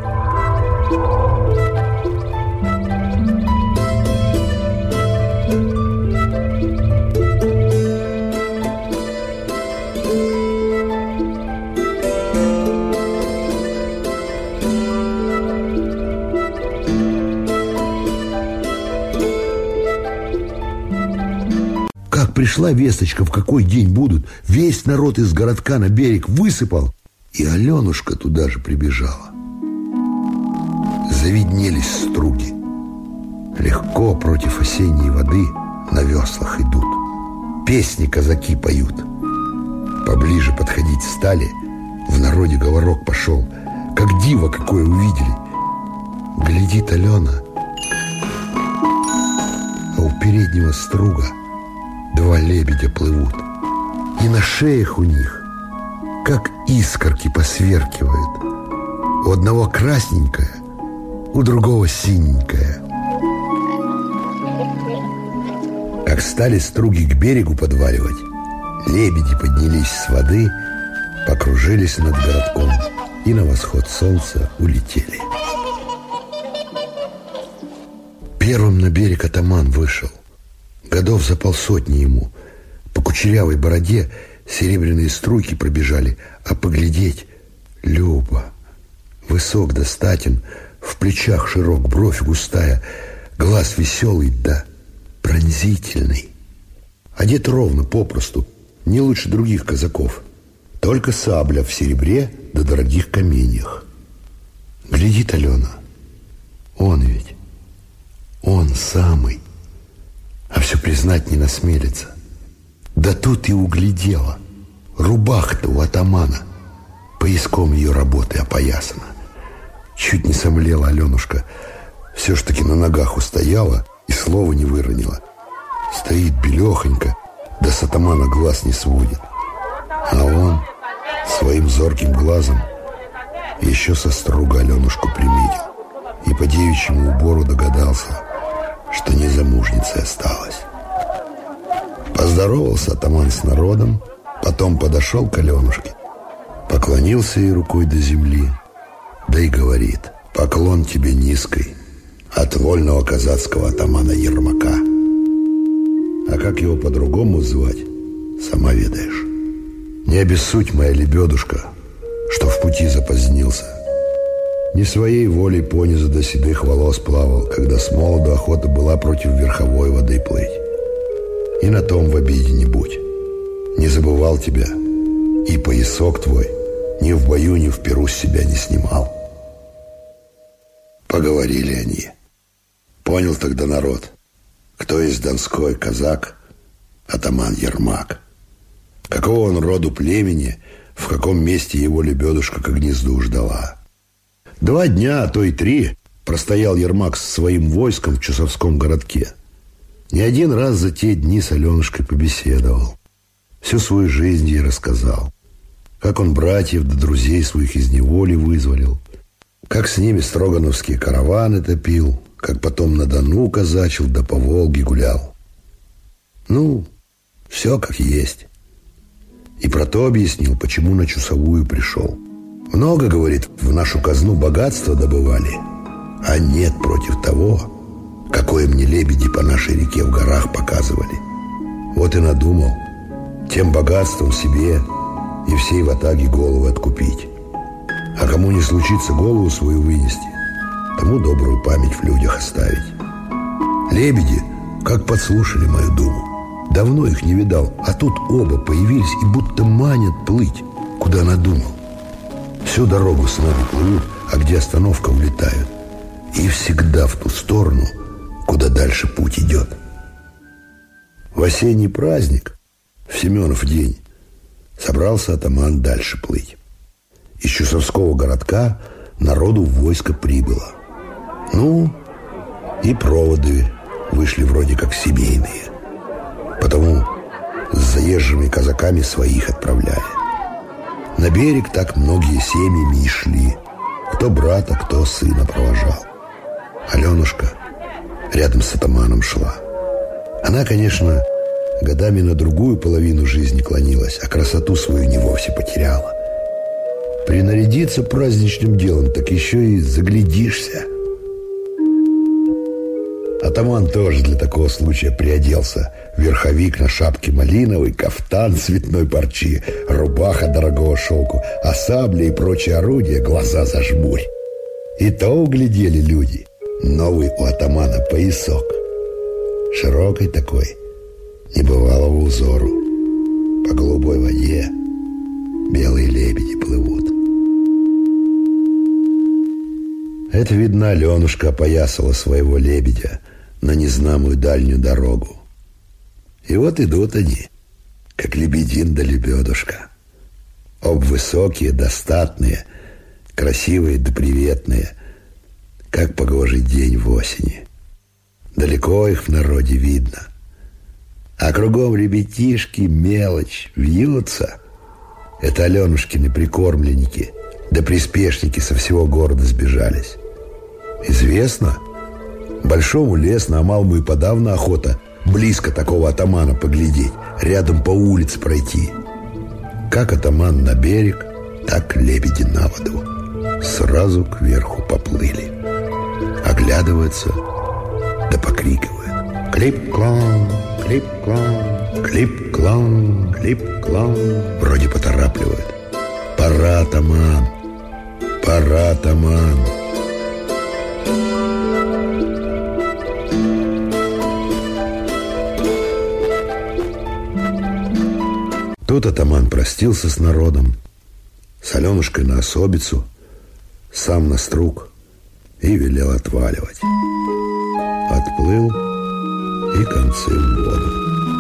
Пришла весточка, в какой день будут. Весь народ из городка на берег высыпал. И Аленушка туда же прибежала. Завиднелись струги. Легко против осенней воды на веслах идут. Песни казаки поют. Поближе подходить стали. В народе говорок пошел. Как диво какое увидели. Глядит Алена, а у переднего струга два лебедя плывут, и на шеях у них, как искорки, посверкивают. У одного красненькая, у другого синенькая. Как стали струги к берегу подваливать, лебеди поднялись с воды, покружились над городком и на восход солнца улетели. Первым на берег атаман вышел. Годов за полсотни ему. По кучерявой бороде серебряные струйки пробежали, а поглядеть — Люба. Высок да статен, в плечах широк, бровь густая, глаз веселый да пронзительный. Одет ровно, попросту, не лучше других казаков. Только сабля в серебре да дорогих каменьях. Глядит Алена. Он ведь, он самый. А все признать не насмелится. Да тут и углядела. Рубаха-то у атамана пояском ее работы опоясана. Чуть не сомлела Аленушка. Все ж таки на ногах устояла и слова не выронила. Стоит белехонько, да с атамана глаз не сводит. А он своим зорким глазом еще со струга Аленушку приметил и по девичьему убору догадался, что незамужницей осталась. Поздоровался атаман с народом, потом подошел к Аленушке, поклонился ей рукой до земли, да и говорит: поклон тебе низкий от вольного казацкого атамана Ермака. А как его по-другому звать, сама ведаешь. Не обессудь, моя лебедушка, что в пути запозднился. Не своей волей понизу до седых волос плавал, когда с молоду охота была против верховой воды плыть. И на том в обиде не будь. Не забывал тебя, и поясок твой ни в бою, ни в пиру с себя не снимал. Поговорили они. Понял тогда народ, кто есть донской казак, атаман Ермак. Какого он роду племени, в каком месте его лебедушка к гнезду ждала. Два дня, а то и три, простоял Ермак со своим войском в Чусовском городке. Не один раз за те дни с Аленушкой побеседовал. Всю свою жизнь ей рассказал. Как он братьев да друзей своих из неволи вызволил. Как с ними строгановские караваны топил. Как потом на Дону казачил да по Волге гулял. Ну, все как есть. И про то объяснил, почему на Чусовую пришел. Много, говорит, в нашу казну богатства добывали, а нет против того, какое мне лебеди по нашей реке в горах показывали. Вот и надумал тем богатством себе и всей ватаге головы откупить. А кому не случится голову свою вынести, тому добрую память в людях оставить. Лебеди как подслушали мою думу. Давно их не видал, а тут оба появились и будто манят плыть, куда надумал. Всю дорогу с нами плывут, а где остановка, улетают. И всегда в ту сторону, куда дальше путь идет. В осенний праздник, в Семенов день, собрался атаман дальше плыть. Из Чусовского городка народу в войско прибыло. Ну, и проводы вышли вроде как семейные. Потому с заезжими казаками своих отправляли. На берег так многие семьями и шли. Кто брата, кто сына провожал. Аленушка рядом с атаманом шла. Она, конечно, годами на другую половину жизни клонилась, а красоту свою не вовсе потеряла. Принарядиться праздничным делом, так еще и заглядишься. Атаман тоже для такого случая приоделся. Верховик на шапке малиновый, кафтан цветной парчи, рубаха дорогого шелку, а сабли и прочие орудия глаза зажмурь. И то углядели люди. Новый у атамана поясок. Широкий такой, небывалого узору. По голубой воде белые лебеди плывут. Это, видно, Аленушка опоясала своего лебедя на незнамую дальнюю дорогу. И вот идут они, как лебедин да лебедушка. Об высокие, достатные, красивые да приветные, как погожий день в осени. Далеко их в народе видно. А кругом ребятишки, мелочь, вьются. Это Аленушкины прикормленники, да приспешники со всего города сбежались. Известно, большому лесно, а малому и подавно охота близко такого атамана поглядеть, рядом по улице пройти. Как атаман на берег, так лебеди на воду. Сразу кверху поплыли. Оглядываются, да покрикивают: клип-клон, клип-клон, клип-клон, клип-клон. Вроде поторапливают. Пора, атаман, пора, атаман. Тут атаман простился с народом, с Аленушкой на особицу, сам на струг и велел отваливать. Отплыл и концы в воду.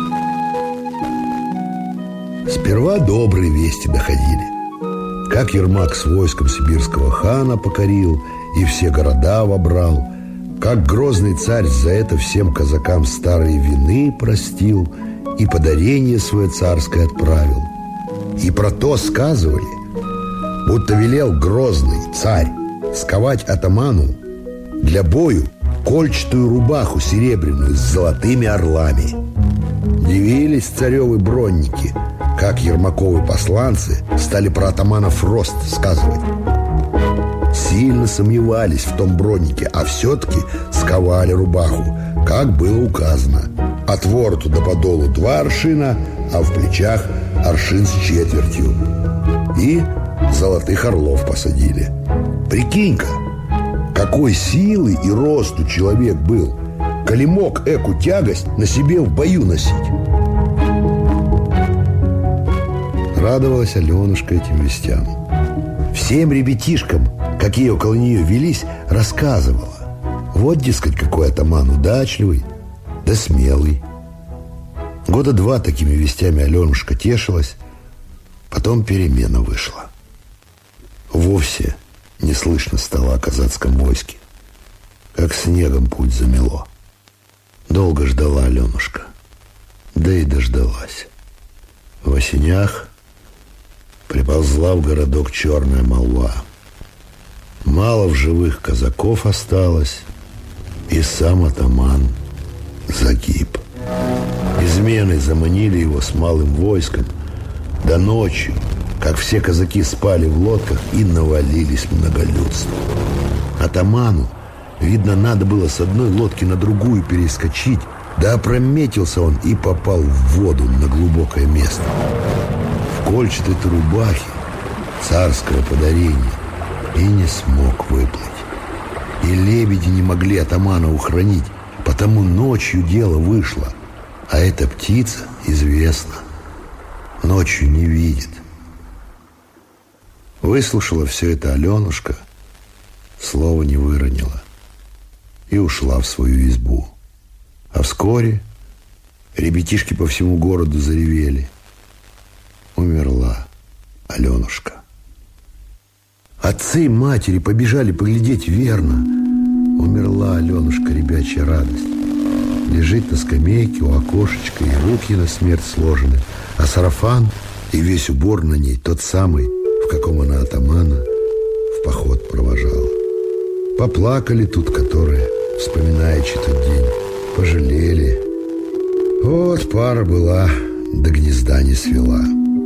Сперва добрые вести доходили. Как Ермак с войском сибирского хана покорил и все города вобрал, как грозный царь за это всем казакам старые вины простил и подарение свое царское отправил. И про то сказывали, будто велел грозный царь сковать атаману для бою кольчатую рубаху серебряную с золотыми орлами. Дивились царевы бронники, как Ермаковы посланцы стали про атаманов рост сказывать. Сильно сомневались в том броннике, а все-таки сковали рубаху, как было указано. От вороту до подолу два аршина, а в плечах аршин с четвертью. И золотых орлов посадили. Прикинь-ка, какой силы и росту человек был, коли мог эку тягость на себе в бою носить. Радовалась Аленушка этим вестям. Всем ребятишкам, какие около нее велись, рассказывала. Вот, дескать, какой атаман удачливый, да смелый. Года два такими вестями Аленушка тешилась, потом перемена вышла. Вовсе не слышно стало о казацком войске, как снегом путь замело. Долго ждала Аленушка, да и дождалась. В осенях приползла в городок черная молва. Мало в живых казаков осталось, и сам атаман загиб. Измены заманили его с малым войском, да ночью, как все казаки спали в лодках, и навалились многолюдством. Атаману, видно, надо было с одной лодки на другую перескочить, да опрометился он и попал в воду на глубокое место. В кольчатой рубахе царского подарения и не смог выплыть. И лебеди не могли атамана ухранить, потому ночью дело вышло. А эта птица, известно, ночью не видит. Выслушала все это Аленушка, слова не выронила и ушла в свою избу. А вскоре ребятишки по всему городу заревели. Умерла Аленушка. Отцы и матери побежали поглядеть верно. Умерла Аленушка, ребячья радость. Лежит на скамейке у окошечка, и руки на смерть сложены, а сарафан и весь убор на ней тот самый, в каком она атамана в поход провожала. Поплакали тут, которые, вспоминаючи тот день, пожалели. Вот пара была, до гнезда не свела.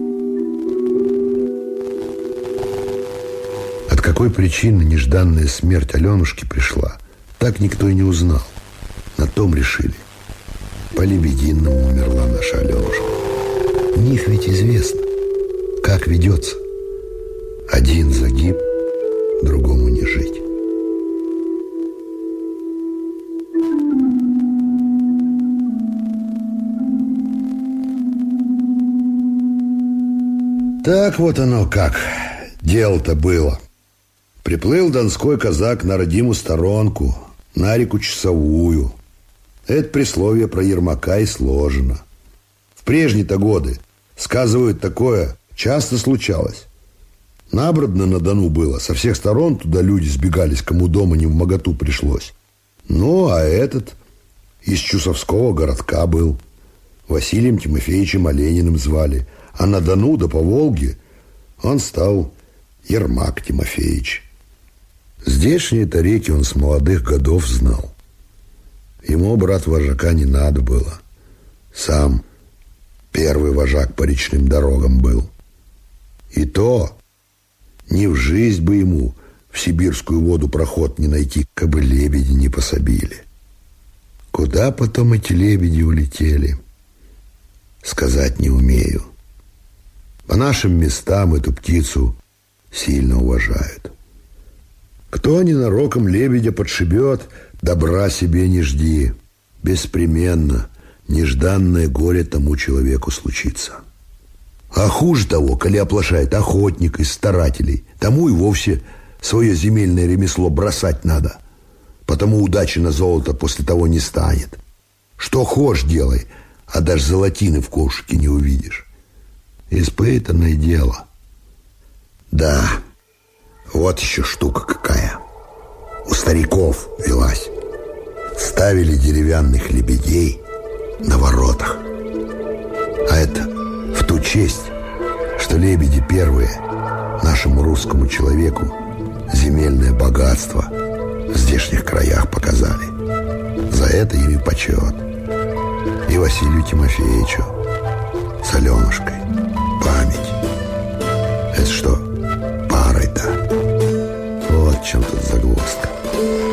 От какой причины нежданная смерть Аленушки пришла, так никто и не узнал. На том решили. По-лебединому умерла наша Аленушка. У них ведь известно, как ведется. Один загиб, другому не жить. Так вот оно как дело-то было. Приплыл донской казак на родимую сторонку, на реку Часовую. Это присловие про Ермака и сложено. В прежние-то годы, сказывают, такое часто случалось. Набродно на Дону было, со всех сторон туда люди сбегались, кому дома не вмоготу пришлось. Ну, а этот из Чусовского городка был. Василием Тимофеевичем Олениным звали. А на Дону да по Волге он стал Ермак Тимофеевич. Здешние-то реки он с молодых годов знал. Ему, брат, вожака не надо было. Сам первый вожак по речным дорогам был. И то ни в жизнь бы ему в сибирскую воду проход не найти, кабы лебеди не пособили. Куда потом эти лебеди улетели, сказать не умею. По нашим местам эту птицу сильно уважают. Кто ненароком лебедя подшибет, добра себе не жди. Беспременно нежданное горе тому человеку случится. А хуже того, коли оплошает охотник из старателей, тому и вовсе свое земельное ремесло бросать надо. Потому удачи на золото после того не станет. Что хошь делай, а даже золотины в ковшике не увидишь. Испытанное дело. Да, вот еще штука какая. У стариков велась. Ставили деревянных лебедей на воротах. А это в ту честь, что лебеди первые нашему русскому человеку земельное богатство в здешних краях показали. За это им и почет. И Василию Тимофеевичу с Аленушкой память. Это что, парой-то? Вот в чем тут загвоздка.